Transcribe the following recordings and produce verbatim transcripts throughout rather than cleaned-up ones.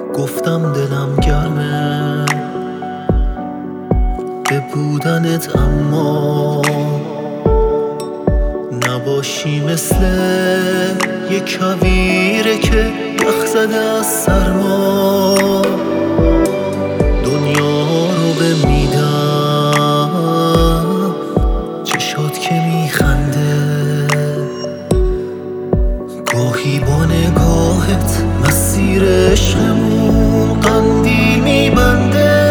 گفتم دلم گرمه به بودنت، اما نباشی مثل یک کویره که یخ زده از سرما. دنیا رو به میدم چشات که میخنده، گاهی با نگاهت مسیر عشقمون قندیل میبنده.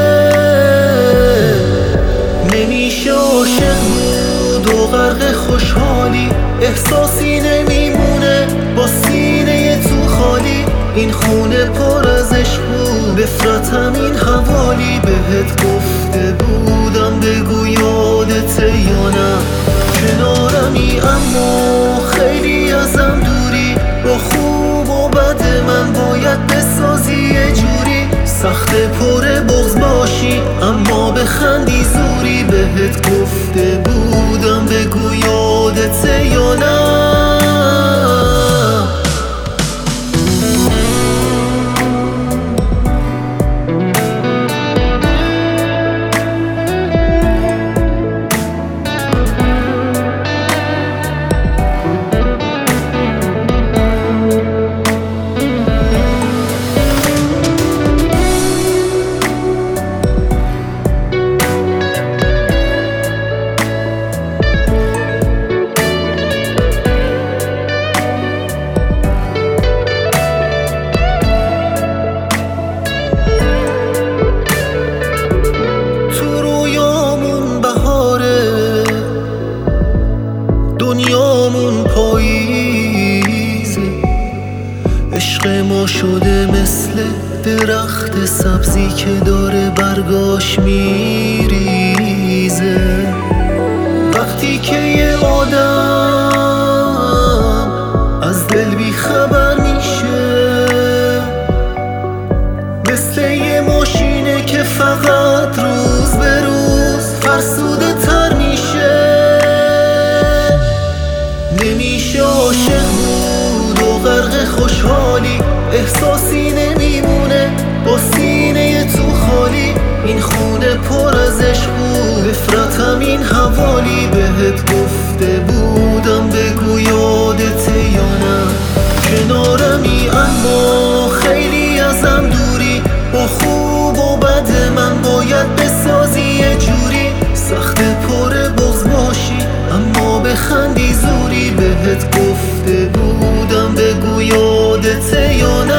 نمیشه عاشق بود و غرق خوشحالی، احساسی نمیمونه با سینه تو خالی. این خونه پر از عشق بود، بفرتم این حوالی. بهت گفته بودم بگو یادته یا نه، کنارمی اما خیلی ازم دوری. با خوب و بد من باید بسازی یه جوری، سخت پر بغض باشی اما بخندی زوری. بهت گفته بودم بگو یادته یا نه. دنیامون پاییزه، عشق ما شده مثل درخت سبزی که داره برگاش میریزه. وقتی که یه آدم از دل بی خبر میشه، مثل یه ماشینه که فقط روز به روز فرسوده تر میشه. نمیشه عاشق بود و غرق خوشحالی، احساسی نمیمونه با سینه تو خالی. این خونه پر از عشق بود، بفرتم این حوالی. بهت گفته بودم بگو یادته یا نه، کنارمی اما خیلی ازم دوری. با خوب و بد من باید بسازی یه جوری، سخت پر بغض باشی اما بخندی زوری. بهت گفته بودم بگو یادته یا نه.